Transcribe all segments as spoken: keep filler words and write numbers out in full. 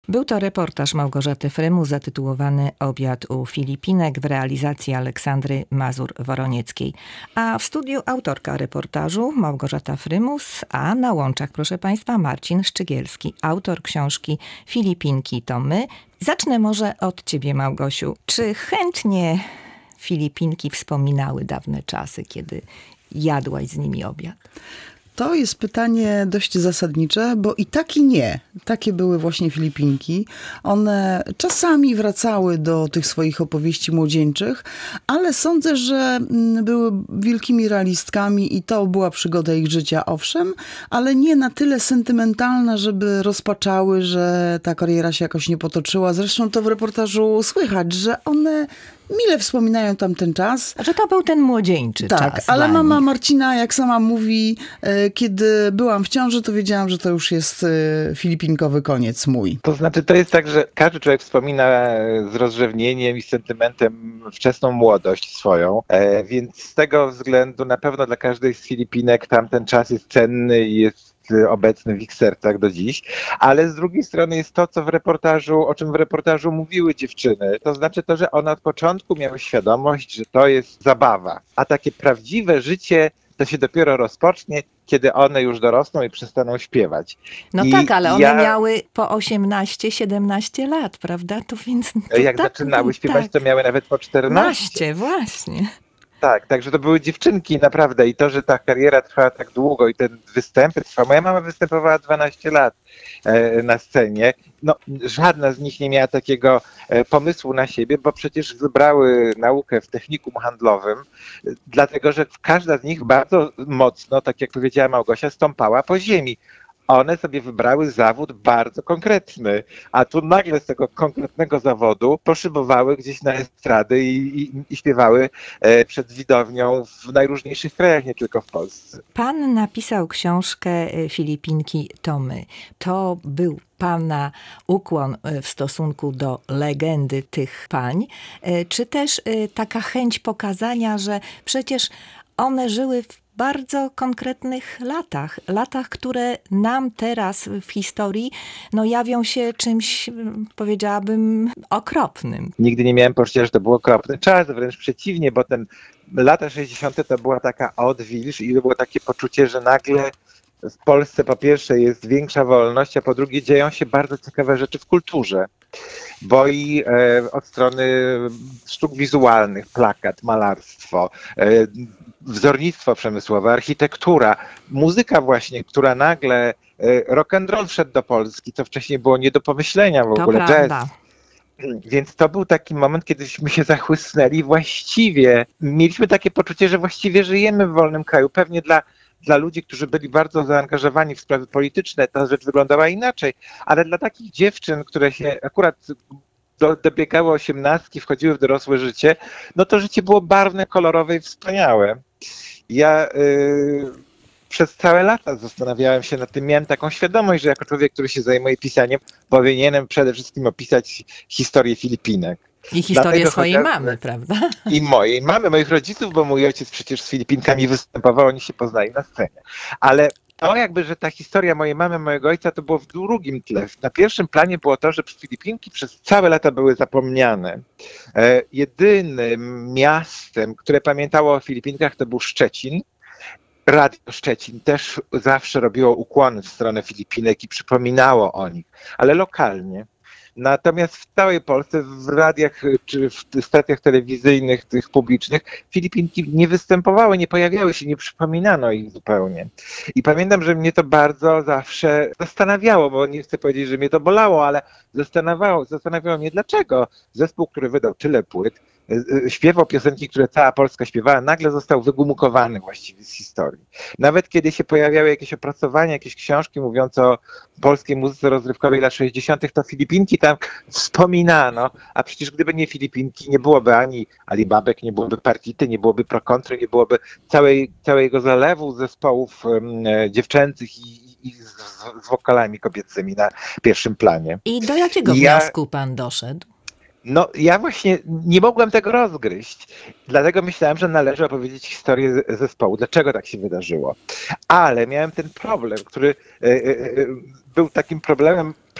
Był to reportaż Małgorzaty Frymus zatytułowany Obiad u Filipinek w realizacji Aleksandry Mazur-Woronieckiej. A w studiu autorka reportażu Małgorzata Frymus, a na łączach, proszę Państwa, Marcin Szczygielski, autor książki Filipinki to my. Zacznę może od Ciebie, Małgosiu. Czy chętnie Filipinki wspominały dawne czasy, kiedy jadłaś z nimi obiad? To jest pytanie dość zasadnicze, bo i tak i nie. Takie były właśnie Filipinki. One czasami wracały do tych swoich opowieści młodzieńczych, ale sądzę, że były wielkimi realistkami i to była przygoda ich życia, owszem, ale nie na tyle sentymentalna, żeby rozpaczały, że ta kariera się jakoś nie potoczyła. Zresztą to w reportażu słychać, że one mile wspominają tamten czas. Że to był ten młodzieńczy tak, czas. Tak, ale mama nich. Marcina, jak sama mówi, kiedy byłam w ciąży, to wiedziałam, że to już jest filipinkowy koniec mój. To znaczy, to jest tak, że każdy człowiek wspomina z rozrzewnieniem i sentymentem wczesną młodość swoją, więc z tego względu na pewno dla każdej z Filipinek tamten czas jest cenny i jest obecny w ich sercach do dziś, ale z drugiej strony jest to, co w reportażu, o czym w reportażu mówiły dziewczyny. To znaczy to, że one od początku miały świadomość, że to jest zabawa, a takie prawdziwe życie to się dopiero rozpocznie, kiedy one już dorosną i przestaną śpiewać. No I tak, ale one ja... miały po osiemnaście siedemnaście lat, prawda? To więc... To jak tak, zaczynały śpiewać, tak. to miały nawet po czternaście. Właśnie. Tak, także to były dziewczynki naprawdę i to, że ta kariera trwała tak długo i te występy trwały. Moja mama występowała dwanaście lat e, na scenie. No, żadna z nich nie miała takiego e, pomysłu na siebie, bo przecież wybrały naukę w technikum handlowym, e, dlatego że każda z nich bardzo mocno, tak jak powiedziała Małgosia, stąpała po ziemi. One sobie wybrały zawód bardzo konkretny, a tu nagle z tego konkretnego zawodu poszybowały gdzieś na estrady i, i, i śpiewały e, przed widownią w najróżniejszych krajach, nie tylko w Polsce. Pan napisał książkę Filipinki to my. To był Pana ukłon w stosunku do legendy tych pań, czy też taka chęć pokazania, że przecież one żyły w bardzo konkretnych latach. Latach, które nam teraz w historii no, jawią się czymś, powiedziałabym, okropnym. Nigdy nie miałem poczucia, że to był okropny czas, wręcz przeciwnie, bo ten lata sześćdziesiąte to była taka odwilż i to było takie poczucie, że nagle w Polsce po pierwsze jest większa wolność, a po drugie dzieją się bardzo ciekawe rzeczy w kulturze. Bo i e, od strony sztuk wizualnych, plakat, malarstwo, e, wzornictwo przemysłowe, architektura, muzyka właśnie, która nagle, e, rock and roll wszedł do Polski, co wcześniej było nie do pomyślenia w to ogóle, prawda. Jazz. Więc to był taki moment, kiedyśmy się zachłysnęli właściwie. Mieliśmy takie poczucie, że właściwie żyjemy w wolnym kraju. Pewnie dla Dla ludzi, którzy byli bardzo zaangażowani w sprawy polityczne, ta rzecz wyglądała inaczej, ale dla takich dziewczyn, które się akurat do, dobiegały osiemnastki, wchodziły w dorosłe życie, no to życie było barwne, kolorowe i wspaniałe. Ja yy, przez całe lata zastanawiałem się nad tym, miałem taką świadomość, że jako człowiek, który się zajmuje pisaniem, powinienem przede wszystkim opisać historię Filipinek. I historię Dlatego swojej chociaż... mamy, prawda? I mojej mamy, moich rodziców, bo mój ojciec przecież z Filipinkami występował, oni się poznali na scenie. Ale to jakby, że ta historia mojej mamy, mojego ojca, to było w drugim tle. Na pierwszym planie było to, że Filipinki przez całe lata były zapomniane. E, jedynym miastem, które pamiętało o Filipinkach, to był Szczecin. Radio Szczecin też zawsze robiło ukłony w stronę Filipinek i przypominało o nich, ale lokalnie. Natomiast w całej Polsce, w radiach czy w stacjach telewizyjnych, tych publicznych, Filipinki nie występowały, nie pojawiały się, nie przypominano ich zupełnie. I pamiętam, że mnie to bardzo zawsze zastanawiało, bo nie chcę powiedzieć, że mnie to bolało, ale zastanawiało, zastanawiało mnie, dlaczego zespół, który wydał tyle płyt, śpiewał piosenki, które cała Polska śpiewała, nagle został wygumukowany właściwie z historii. Nawet kiedy się pojawiały jakieś opracowania, jakieś książki mówiące o polskiej muzyce rozrywkowej lat sześćdziesiątych, to Filipinki tam wspominano, a przecież gdyby nie Filipinki, nie byłoby ani Alibabek, nie byłoby Partity, nie byłoby Pro Country, nie byłoby całej, całego zalewu zespołów um, dziewczęcych i i z, z wokalami kobiecymi na pierwszym planie. I do jakiego ja... wniosku pan doszedł? No ja właśnie nie mogłem tego rozgryźć, dlatego myślałem, że należy opowiedzieć historię zespołu, dlaczego tak się wydarzyło. Ale miałem ten problem, który był takim problemem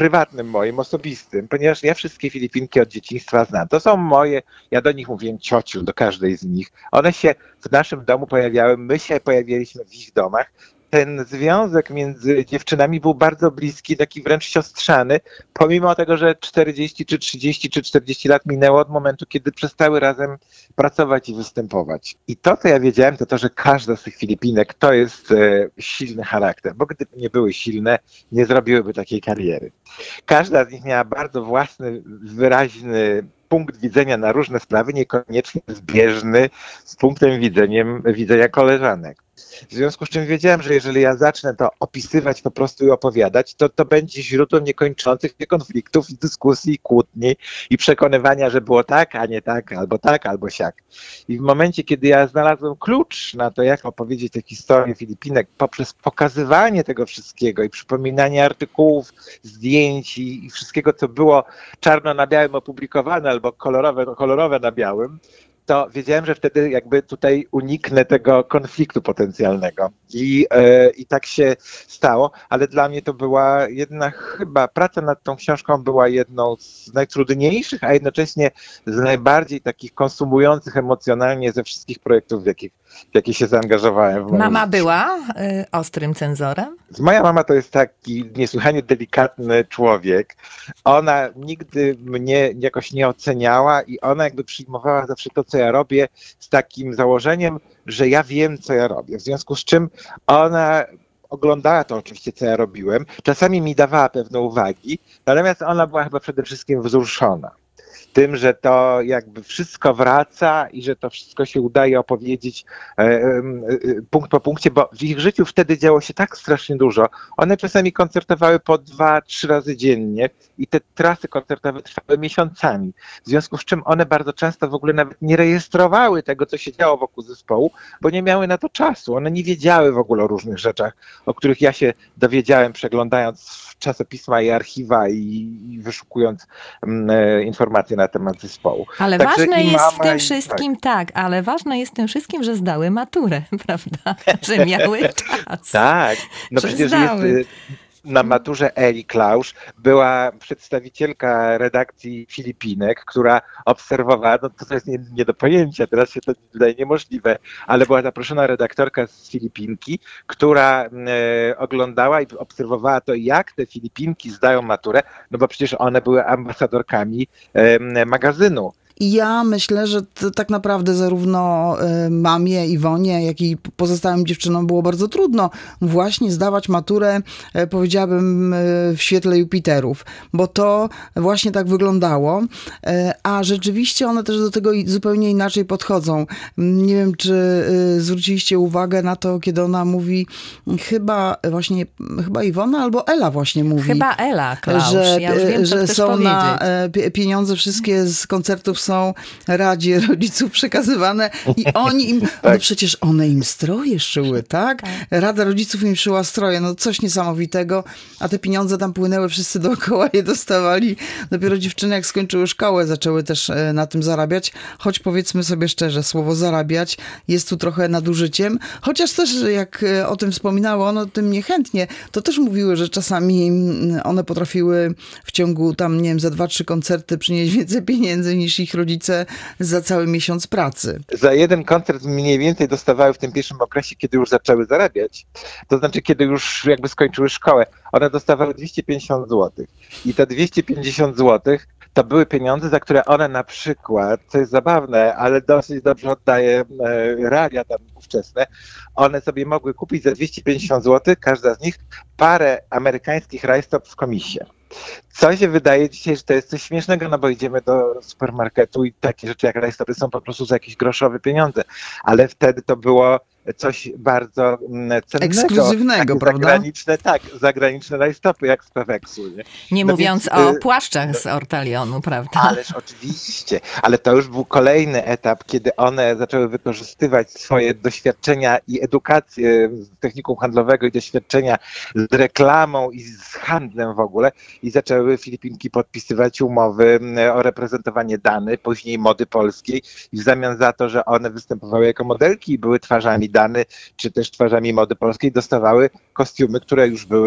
prywatnym moim, osobistym, ponieważ ja wszystkie Filipinki od dzieciństwa znam. To są moje, ja do nich mówiłem ciociu, do każdej z nich. One się w naszym domu pojawiały, my się pojawiliśmy w ich domach. Ten związek między dziewczynami był bardzo bliski, taki wręcz siostrzany, pomimo tego, że czterdzieści, czy trzydzieści, czy czterdzieści lat minęło od momentu, kiedy przestały razem pracować i występować. I to, co ja wiedziałem, to to, że każda z tych Filipinek to jest e, silny charakter, bo gdyby nie były silne, nie zrobiłyby takiej kariery. Każda z nich miała bardzo własny, wyraźny punkt widzenia na różne sprawy, niekoniecznie zbieżny z punktem widzeniem, widzenia koleżanek. W związku z czym wiedziałem, że jeżeli ja zacznę to opisywać po prostu i opowiadać, to to będzie źródłem niekończących się konfliktów, dyskusji, kłótni i przekonywania, że było tak, a nie tak, albo tak, albo siak. I w momencie, kiedy ja znalazłem klucz na to, jak opowiedzieć tę historię Filipinek poprzez pokazywanie tego wszystkiego i przypominanie artykułów, zdjęć i wszystkiego, co było czarno na białym opublikowane albo kolorowe, kolorowe na białym, to wiedziałem, że wtedy jakby tutaj uniknę tego konfliktu potencjalnego. I, e, i tak się stało, ale dla mnie to była jedna chyba, praca nad tą książką była jedną z najtrudniejszych, a jednocześnie z najbardziej takich konsumujących emocjonalnie ze wszystkich projektów, w jakich, w jakie się zaangażowałem. W Mama była y, ostrym cenzorem? Moja mama to jest taki niesłychanie delikatny człowiek. Ona nigdy mnie jakoś nie oceniała i ona jakby przyjmowała zawsze to, co ja robię, z takim założeniem, że ja wiem, co ja robię. W związku z czym ona oglądała to oczywiście, co ja robiłem. Czasami mi dawała pewne uwagi, natomiast ona była chyba przede wszystkim wzruszona tym, że to jakby wszystko wraca i że to wszystko się udaje opowiedzieć e, e, punkt po punkcie, bo w ich życiu wtedy działo się tak strasznie dużo. One czasami koncertowały po dwa, trzy razy dziennie i te trasy koncertowe trwały miesiącami. W związku z czym one bardzo często w ogóle nawet nie rejestrowały tego, co się działo wokół zespołu, bo nie miały na to czasu. One nie wiedziały w ogóle o różnych rzeczach, o których ja się dowiedziałem, przeglądając czasopisma i archiwa i, i wyszukując um, informacje na temat zespołu. Ale Także ważne i jest w mama, tym i- wszystkim, tak, ale ważne jest w tym wszystkim, że zdały maturę, prawda? Że miały czas. Tak, no Że przecież zdały. jest y, na maturze Eli Klausz była przedstawicielka redakcji Filipinek, która obserwowała, no to jest nie, nie do pojęcia, teraz się to wydaje niemożliwe, ale była zaproszona redaktorka z Filipinki, która e, oglądała i obserwowała to, jak te Filipinki zdają maturę, no bo przecież one były ambasadorkami e, magazynu. I ja myślę, że to tak naprawdę zarówno y, mamie, Iwonie, jak i pozostałym dziewczynom było bardzo trudno właśnie zdawać maturę, y, powiedziałabym, y, w świetle Jupiterów, bo to właśnie tak wyglądało, y, a rzeczywiście one też do tego i- zupełnie inaczej podchodzą. Nie wiem, czy y, zwróciliście uwagę na to, kiedy ona mówi, chyba właśnie, chyba Iwona albo Ela właśnie mówi. Chyba Ela Klausz, Że, ja już wiem, co że chcesz są powiedzieć. na e, pie- pieniądze wszystkie z koncertów są Radzie Rodziców przekazywane i oni im, no przecież one im stroje szyły, tak? Rada Rodziców im szyła stroje, no coś niesamowitego, a te pieniądze tam płynęły, wszyscy dookoła je dostawali. Dopiero dziewczyny, jak skończyły szkołę, zaczęły też e, na tym zarabiać, choć powiedzmy sobie szczerze, słowo zarabiać jest tu trochę nadużyciem, chociaż też jak e, o tym wspominały, one o tym niechętnie, to też mówiły, że czasami mm, one potrafiły w ciągu tam, nie wiem, za dwa, trzy koncerty przynieść więcej pieniędzy niż ich rodzice za cały miesiąc pracy. Za jeden koncert mniej więcej dostawały w tym pierwszym okresie, kiedy już zaczęły zarabiać, to znaczy kiedy już jakby skończyły szkołę, one dostawały dwieście pięćdziesiąt złotych. I te dwieście pięćdziesiąt złotych to były pieniądze, za które one na przykład, co jest zabawne, ale dosyć dobrze oddaje e, realia tam ówczesne, one sobie mogły kupić za dwieście pięćdziesiąt złotych, każda z nich, parę amerykańskich rajstop w komisie. Co się wydaje dzisiaj, że to jest coś śmiesznego, no bo idziemy do supermarketu i takie rzeczy jak rajstopy są po prostu za jakieś groszowe pieniądze, ale wtedy to było coś bardzo mm, cennego. Ekskluzywnego, Takie prawda? Zagraniczne, tak, zagraniczne rajstopy jak z Peweksu. Nie, Nie no mówiąc więc, o y, płaszczach z Ortalionu, prawda? Ależ oczywiście, ale to już był kolejny etap, kiedy one zaczęły wykorzystywać swoje doświadczenia i edukację z techniką handlowego i doświadczenia z reklamą i z handlem w ogóle i zaczęły Filipinki podpisywać umowy o reprezentowanie Dany, później mody polskiej i w zamian za to, że one występowały jako modelki i były twarzami Dany, czy też twarzami mody polskiej, dostawały kostiumy, które już były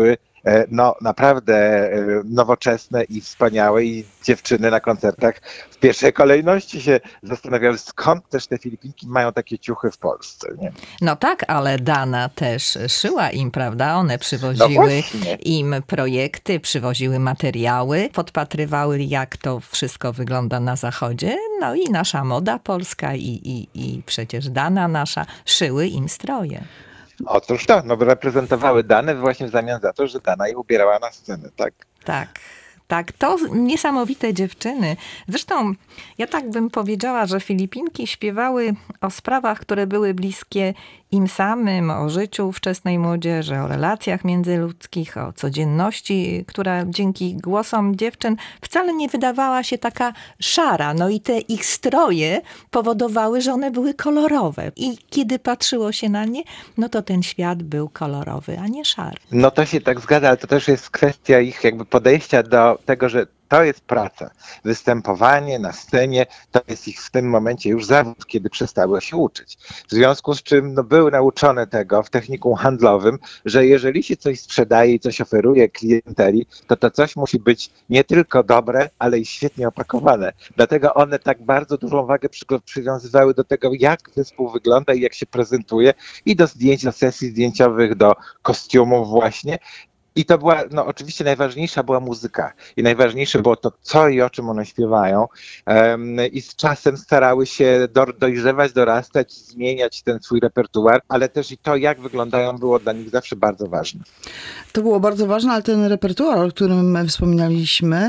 no naprawdę nowoczesne i wspaniałe i dziewczyny na koncertach w pierwszej kolejności się zastanawiały, skąd też te Filipinki mają takie ciuchy w Polsce. Nie? No tak, ale Dana też szyła im, prawda? One przywoziły no im projekty, przywoziły materiały, podpatrywały, jak to wszystko wygląda na zachodzie. No i nasza moda polska i, i, i przecież Dana nasza szyły im stroje. Otóż to, no reprezentowały Danę właśnie w zamian za to, że Dana je ubierała na scenę, tak? Tak. Tak, to niesamowite dziewczyny. Zresztą ja tak bym powiedziała, że Filipinki śpiewały o sprawach, które były bliskie im samym, o życiu wczesnej młodzieży, o relacjach międzyludzkich, o codzienności, która dzięki głosom dziewczyn wcale nie wydawała się taka szara. No i te ich stroje powodowały, że one były kolorowe. I kiedy patrzyło się na nie, no to ten świat był kolorowy, a nie szary. No to się tak zgadza, ale to też jest kwestia ich jakby podejścia do tego, że to jest praca. Występowanie na scenie to jest ich w tym momencie już zawód, kiedy przestały się uczyć. W związku z czym no, były nauczone tego w technikum handlowym, że jeżeli się coś sprzedaje i coś oferuje klienteli, to to coś musi być nie tylko dobre, ale i świetnie opakowane. Dlatego one tak bardzo dużą wagę przy, przywiązywały do tego, jak zespół wygląda i jak się prezentuje i do zdjęć, do sesji zdjęciowych, do kostiumów właśnie. I to była, no oczywiście najważniejsza była muzyka i najważniejsze było to, co i o czym one śpiewają. Um, I z czasem starały się do, dojrzewać, dorastać, zmieniać ten swój repertuar, ale też i to, jak wyglądają, było dla nich zawsze bardzo ważne. To było bardzo ważne, ale ten repertuar, o którym wspominaliśmy,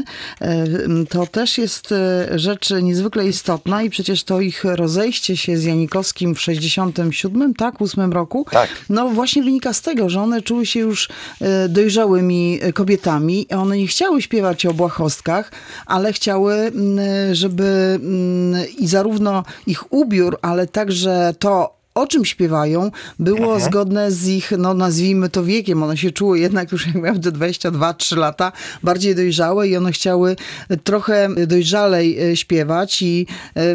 to też jest rzecz niezwykle istotna i przecież to ich rozejście się z Janikowskim w sześćdziesiątym siódmym, tak, ósmym roku, tak. No właśnie wynika z tego, że one czuły się już dojrzałe dojrzałymi kobietami. One nie chciały śpiewać o błahostkach, ale chciały, żeby i zarówno ich ubiór, ale także to, o czym śpiewają, było mhm. zgodne z ich, no nazwijmy to wiekiem. One się czuły jednak już jak miały te dwadzieścia dwa trzy lata, bardziej dojrzałe i one chciały trochę dojrzalej śpiewać. I,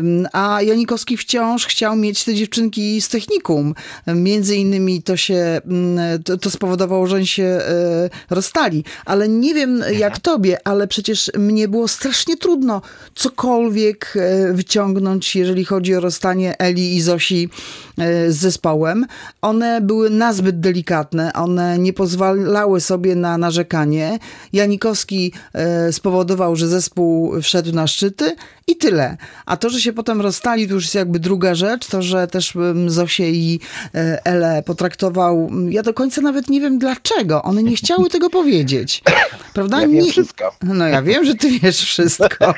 a Janikowski wciąż chciał mieć te dziewczynki z technikum. Między innymi to się, to, to spowodowało, że oni się rozstali. Ale nie wiem jak tobie, ale przecież mnie było strasznie trudno cokolwiek wyciągnąć, jeżeli chodzi o rozstanie Eli i Zosi z zespołem. One były nazbyt delikatne, one nie pozwalały sobie na narzekanie. Janikowski e, spowodował, że zespół wszedł na szczyty i tyle. A to, że się potem rozstali, to już jest jakby druga rzecz. To, że też Zosię i e, Elę potraktował, ja do końca nawet nie wiem dlaczego. One nie chciały tego powiedzieć. Prawda? Ja wiem nie... wszystko. No ja wiem, że ty wiesz wszystko.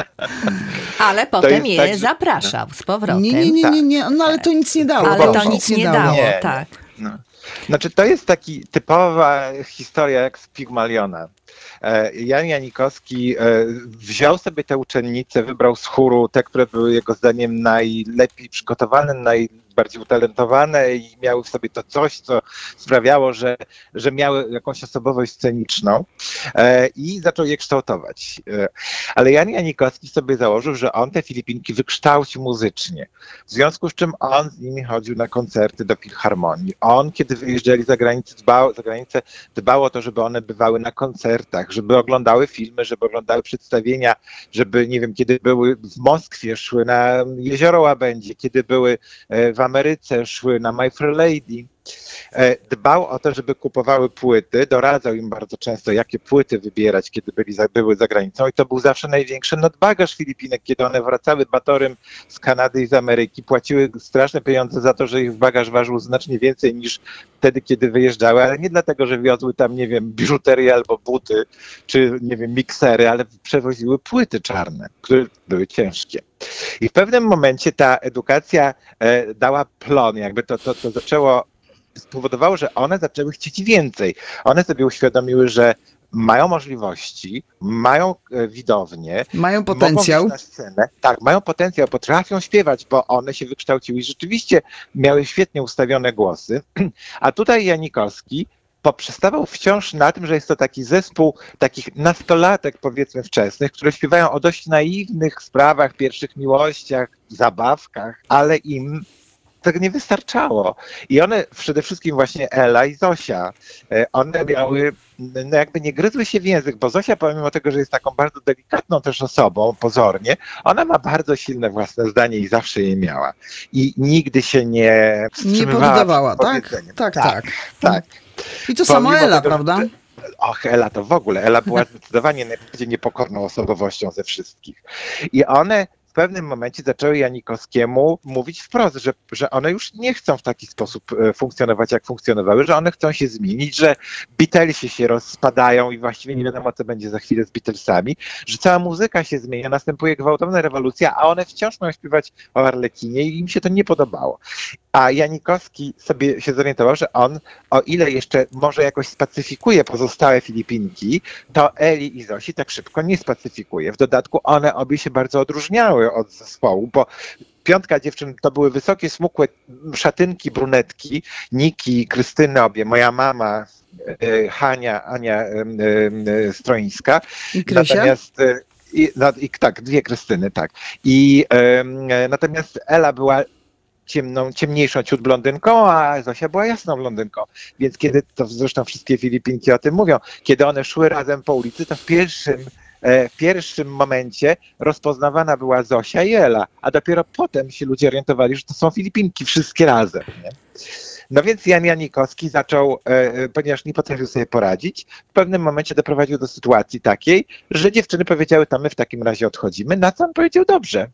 Ale potem je tak, że... zapraszał z powrotem. Nie, nie, nie, nie, nie. No ale to nic nie dało. Ale to nic nie dało, nie, tak. No. Znaczy to jest taki typowa historia jak z Pigmaliona. Jan Janikowski wziął sobie te uczennice, wybrał z chóru te, które były jego zdaniem najlepiej przygotowane, najbardziej utalentowane i miały w sobie to coś, co sprawiało, że, że miały jakąś osobowość sceniczną i zaczął je kształtować. Ale Jan Janikowski sobie założył, że on te Filipinki wykształci muzycznie. W związku z czym on z nimi chodził na koncerty do filharmonii. On, kiedy wyjeżdżali za granicę, dbał, za granicę, dbał o to, żeby one bywały na koncertach, żeby oglądały filmy, żeby oglądały przedstawienia, żeby, nie wiem, kiedy były w Moskwie, szły na Jezioro Łabędzie, kiedy były w Ameryce, szły na My Fair Lady. Dbał o to, żeby kupowały płyty, doradzał im bardzo często, jakie płyty wybierać, kiedy byli za, były za granicą i to był zawsze największy nadbagaż Filipinek, kiedy one wracały batorem z Kanady i z Ameryki, płaciły straszne pieniądze za to, że ich bagaż ważył znacznie więcej niż wtedy, kiedy wyjeżdżały, ale nie dlatego, że wiozły tam, nie wiem, biżuterię albo buty, czy, nie wiem, miksery, ale przewoziły płyty czarne, które były ciężkie. I w pewnym momencie ta edukacja e, dała plon, jakby to, to, to zaczęło spowodowało, że one zaczęły chcieć więcej. One sobie uświadomiły, że mają możliwości, mają widownię. Mają potencjał. Mogą iść na scenę. Tak, mają potencjał, potrafią śpiewać, bo one się wykształciły i rzeczywiście miały świetnie ustawione głosy. A tutaj Janikowski poprzestawał wciąż na tym, że jest to taki zespół takich nastolatek, powiedzmy wczesnych, które śpiewają o dość naiwnych sprawach, pierwszych miłościach, zabawkach, ale im tego nie wystarczało. I one, przede wszystkim właśnie Ela i Zosia, one miały, no jakby nie gryzły się w język, bo Zosia, pomimo tego, że jest taką bardzo delikatną też osobą, pozornie, ona ma bardzo silne własne zdanie i zawsze je miała. I nigdy się nie wstrzymywała. Nie poddawała, tak? Tak, Tak, tak. tak. I to samo Ela, tego, prawda? Że, och, Ela to w ogóle. Ela była zdecydowanie najbardziej niepokorną osobowością ze wszystkich. I one w pewnym momencie zaczęły Janikowskiemu mówić wprost, że, że one już nie chcą w taki sposób funkcjonować, jak funkcjonowały, że one chcą się zmienić, że Beatlesi się rozpadają i właściwie nie wiadomo, co będzie za chwilę z Beatlesami, że cała muzyka się zmienia, następuje gwałtowna rewolucja, a one wciąż mają śpiewać o Arlekinie i im się to nie podobało. A Janikowski sobie się zorientował, że on, o ile jeszcze może jakoś spacyfikuje pozostałe Filipinki, to Eli i Zosi tak szybko nie spacyfikuje. W dodatku one obie się bardzo odróżniały od zespołu, bo piątka dziewczyn to były wysokie, smukłe szatynki, brunetki, Niki, Krystyny obie, moja mama, Hania, Ania Stroińska. I Krysia? Natomiast i, no, i, tak, dwie Krystyny, tak. I um, natomiast Ela była ciemną, ciemniejszą ciut blondynką, a Zosia była jasną blondynką. Więc kiedy, to zresztą wszystkie Filipinki o tym mówią, kiedy one szły razem po ulicy, to w pierwszym, w pierwszym momencie rozpoznawana była Zosia i Ela, a dopiero potem się ludzie orientowali, że to są Filipinki wszystkie razem. Nie? No więc Jan Janikowski zaczął, e, ponieważ nie potrafił sobie poradzić, w pewnym momencie doprowadził do sytuacji takiej, że dziewczyny powiedziały, to my w takim razie odchodzimy, na co on powiedział dobrze.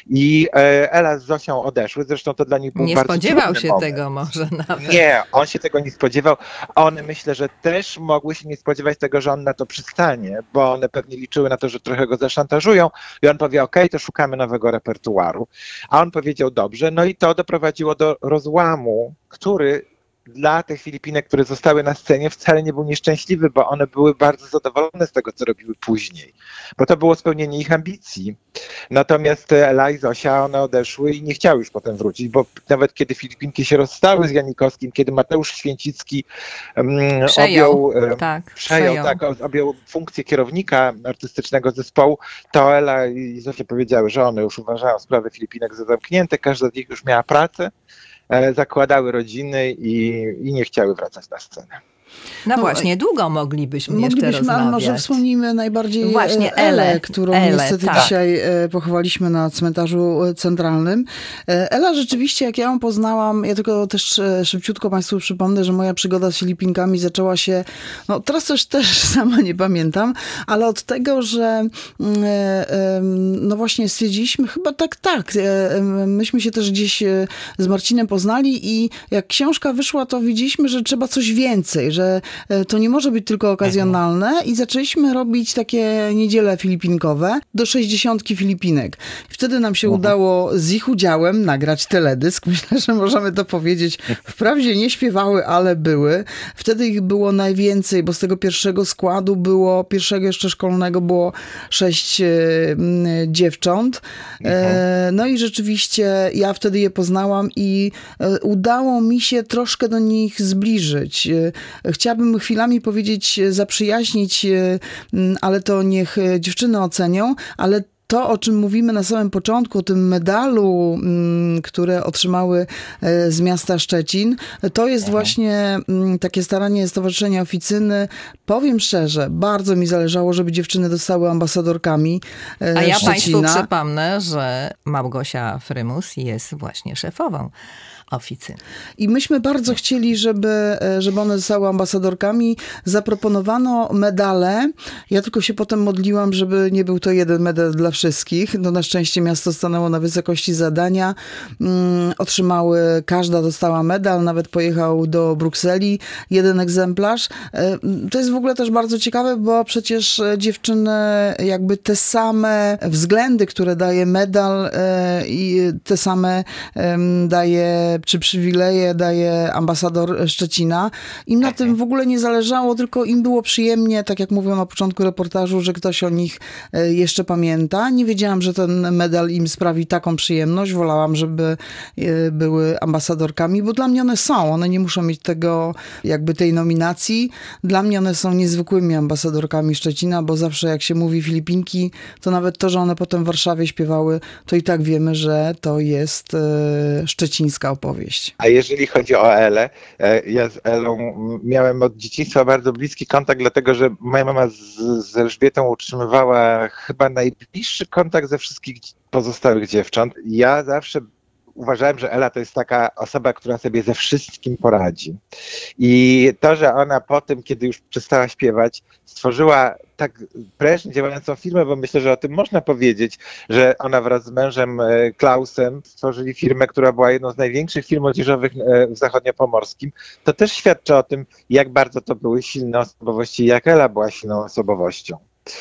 I e, Ela z Zosią odeszły, zresztą to dla nich był nie bardzo spodziewał się moment. tego może nawet. Nie, on się tego nie spodziewał. One myślę, że też mogły się nie spodziewać tego, że on na to przystanie, bo one pewnie liczyły na to, że trochę go zaszantażują i on powie, okej, okay, to szukamy nowego repertuaru. A on powiedział dobrze, no i to doprowadziło do rozłamu, który dla tych Filipinek, które zostały na scenie, wcale nie był nieszczęśliwy, bo one były bardzo zadowolone z tego, co robiły później, bo to było spełnienie ich ambicji. Natomiast Ela i Zosia, one odeszły i nie chciały już potem wrócić, bo nawet kiedy Filipinki się rozstały z Janikowskim, kiedy Mateusz Święcicki um, przejął, objął, tak, przejął, przejął. Tak, objął funkcję kierownika artystycznego zespołu, to Ela i Zosia powiedziały, że one już uważają sprawy Filipinek za zamknięte, każda z nich już miała pracę, zakładały rodziny i, i nie chciały wracać na scenę. No, no właśnie, długo moglibyśmy, moglibyśmy jeszcze rozmawiać. Ale może wspomnimy najbardziej właśnie Elę, Elę, którą Elę, niestety tak. dzisiaj pochowaliśmy na cmentarzu centralnym. Ela rzeczywiście, jak ja ją poznałam, ja tylko też szybciutko Państwu przypomnę, że moja przygoda z Filipinkami zaczęła się, no teraz też, też sama nie pamiętam, ale od tego, że no właśnie stwierdziliśmy, chyba tak, tak, myśmy się też gdzieś z Marcinem poznali i jak książka wyszła, to widzieliśmy, że trzeba coś więcej, że to nie może być tylko okazjonalne i zaczęliśmy robić takie niedziele filipinkowe do sześćdziesiątki Filipinek. Wtedy nam się udało z ich udziałem nagrać teledysk. Myślę, że możemy to powiedzieć. Wprawdzie nie śpiewały, ale były. Wtedy ich było najwięcej, bo z tego pierwszego składu było, pierwszego jeszcze szkolnego było sześć e, dziewcząt. E, no i rzeczywiście ja wtedy je poznałam i e, udało mi się troszkę do nich zbliżyć. E, Chciałabym chwilami powiedzieć, zaprzyjaźnić, ale to niech dziewczyny ocenią, ale to, o czym mówimy na samym początku, o tym medalu, które otrzymały z miasta Szczecin, to jest Aha. właśnie takie staranie Stowarzyszenia Oficyny. Powiem szczerze, bardzo mi zależało, żeby dziewczyny dostały ambasadorkami A ja Szczecina. Państwu przypomnę, że Małgosia Frymus jest właśnie szefową Oficyny. I myśmy bardzo chcieli, żeby, żeby one zostały ambasadorkami. Zaproponowano medale. Ja tylko się potem modliłam, żeby nie był to jeden medal dla wszystkich. No na szczęście miasto stanęło na wysokości zadania. Um, otrzymały, każda dostała medal, nawet pojechał do Brukseli jeden egzemplarz. Um, to jest w ogóle też bardzo ciekawe, bo przecież dziewczyny jakby te same względy, które daje medal um, i te same um, daje czy przywileje daje ambasador Szczecina. Im na tym w ogóle nie zależało, tylko im było przyjemnie, tak jak mówią na początku reportażu, że ktoś o nich jeszcze pamięta. Nie wiedziałam, że ten medal im sprawi taką przyjemność. Wolałam, żeby były ambasadorkami, bo dla mnie one są. One nie muszą mieć tego, jakby tej nominacji. Dla mnie one są niezwykłymi ambasadorkami Szczecina, bo zawsze jak się mówi Filipinki, to nawet to, że one potem w Warszawie śpiewały, to i tak wiemy, że to jest szczecińska opowieść. opowieść. A jeżeli chodzi o Elę, ja z Elą miałem od dzieciństwa bardzo bliski kontakt, dlatego że moja mama z, z Elżbietą utrzymywała chyba najbliższy kontakt ze wszystkich pozostałych dziewcząt. Ja zawsze uważałem, że Ela to jest taka osoba, która sobie ze wszystkim poradzi. I to, że ona po tym, kiedy już przestała śpiewać, stworzyła tak prężnie działającą firmę, bo myślę, że o tym można powiedzieć, że ona wraz z mężem Klausem stworzyli firmę, która była jedną z największych firm odzieżowych w zachodniopomorskim, to też świadczy o tym, jak bardzo to były silne osobowości i jak Ela była silną osobowością.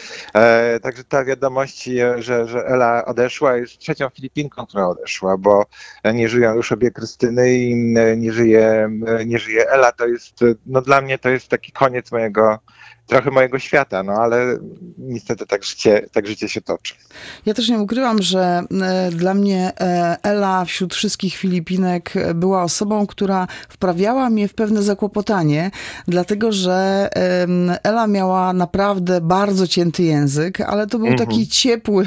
E, także ta wiadomość, że, że Ela odeszła, jest trzecią Filipinką, która odeszła, bo nie żyją już obie Krystyny i nie żyje, nie żyje Ela. To jest, no dla mnie to jest taki koniec mojego, trochę mojego świata, no ale niestety tak życie, tak życie się toczy. Ja też nie ukrywam, że e, dla mnie e, Ela wśród wszystkich Filipinek była osobą, która wprawiała mnie w pewne zakłopotanie, dlatego że e, Ela miała naprawdę bardzo cięty język, ale to był Mhm. taki ciepły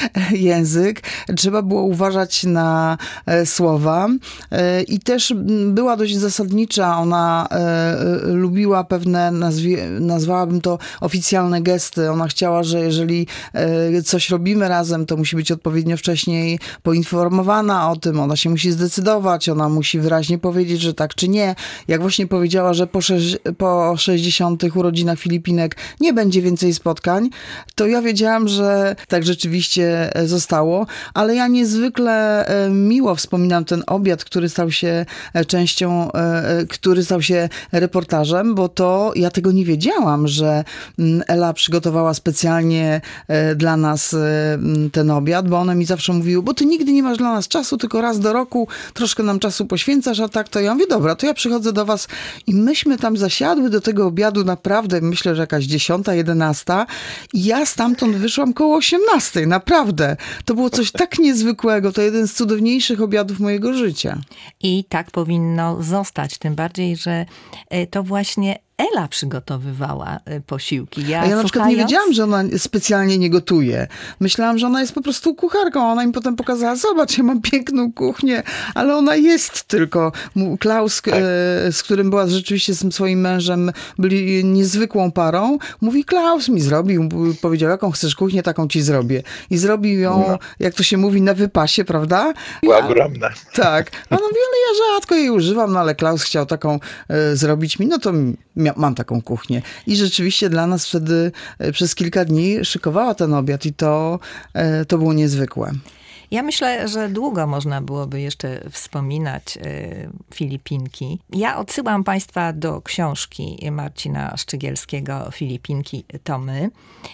język. Trzeba było uważać na e, słowa e, i też była dość zasadnicza. Ona e, e, lubiła pewne, nazwie, nazwałabym to oficjalne gesty. Ona chciała, że jeżeli e, coś robimy razem, to musi być odpowiednio wcześniej poinformowana o tym. Ona się musi zdecydować, ona musi wyraźnie powiedzieć, że tak czy nie. Jak właśnie powiedziała, że po, sześć, po sześćdziesiątych urodzinach Filipinek nie będzie więcej spotkań, to ja wiedziałam, że tak rzeczywiście zostało, ale ja niezwykle e, miło wspominam ten obiad, który stał się częścią, e, który stał się reportażem, bo to ja tego nie wiedziałam, że Ela przygotowała specjalnie dla nas ten obiad, bo one mi zawsze mówiły, bo ty nigdy nie masz dla nas czasu, tylko raz do roku troszkę nam czasu poświęcasz, a tak to ja mówię, dobra, to ja przychodzę do was i myśmy tam zasiadły do tego obiadu naprawdę, myślę, że jakaś dziesiąta, jedenasta i ja stamtąd wyszłam koło osiemnastej, naprawdę. To było coś tak niezwykłego, to jeden z cudowniejszych obiadów mojego życia. I tak powinno zostać, tym bardziej, że to właśnie Ela przygotowywała posiłki. Ja, A ja na przykład nie wiedziałam, że ona specjalnie nie gotuje. Myślałam, że ona jest po prostu kucharką. Ona mi potem pokazała, zobacz, ja mam piękną kuchnię, ale ona jest tylko. Klaus, tak. e, z którym była rzeczywiście z swoim mężem, byli niezwykłą parą. Mówi, Klaus mi zrobił, powiedział, jaką chcesz kuchnię, taką ci zrobię. I zrobił ją, no. jak to się mówi, na wypasie, prawda? Była ogromna. Tak. A ona mówi, ale ja rzadko jej używam, no ale Klaus chciał taką e, zrobić mi, no to mam taką kuchnię. I rzeczywiście dla nas wtedy przez kilka dni szykowała ten obiad i to, to było niezwykłe. Ja myślę, że długo można byłoby jeszcze wspominać y, Filipinki. Ja odsyłam państwa do książki Marcina Szczygielskiego Filipinki Tomy.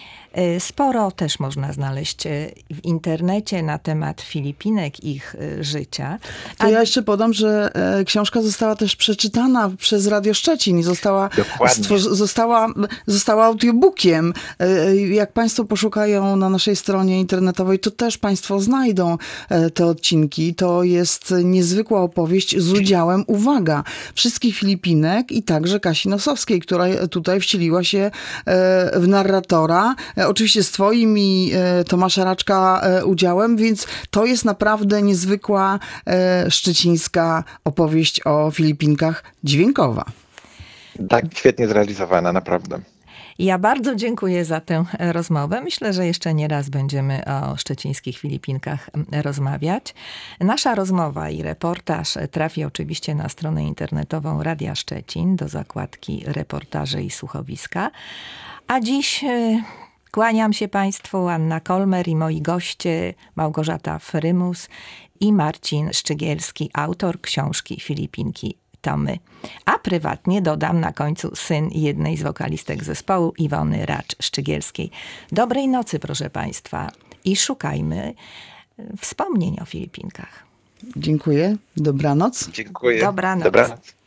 Sporo też można znaleźć w internecie na temat Filipinek, ich życia. To A... ja jeszcze podam, że książka została też przeczytana przez Radio Szczecin i została, stworzy, została, została audiobookiem. Jak państwo poszukają na naszej stronie internetowej, to też państwo znajdą te odcinki. To jest niezwykła opowieść z udziałem, uwaga, wszystkich Filipinek i także Kasi Nosowskiej, która tutaj wcieliła się w narratora. Oczywiście z twoim i e, Tomasza Raczka e, udziałem, więc to jest naprawdę niezwykła e, szczecińska opowieść o Filipinkach dźwiękowa. Tak, świetnie zrealizowana, naprawdę. Ja bardzo dziękuję za tę rozmowę. Myślę, że jeszcze nie raz będziemy o szczecińskich Filipinkach rozmawiać. Nasza rozmowa i reportaż trafi oczywiście na stronę internetową Radia Szczecin do zakładki reportaże i słuchowiska. A dziś kłaniam się państwu, Anna Kolmer i moi goście Małgorzata Frymus i Marcin Szczygielski, autor książki Filipinki Tomy. A prywatnie dodam na końcu syn jednej z wokalistek zespołu, Iwony Racz-Szczygielskiej. Dobrej nocy, proszę państwa, i szukajmy wspomnień o Filipinkach. Dziękuję. Dobranoc. Dziękuję. Dobranoc. Dobranoc.